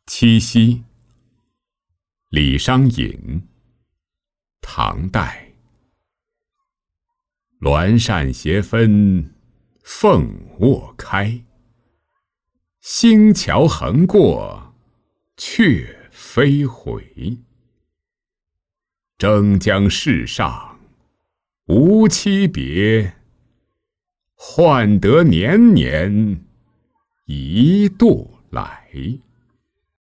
七夕，李商隐，唐代。鸾扇斜分凤卧开，星桥横过鹊飞回。争将世上无期别，换得年年一度来。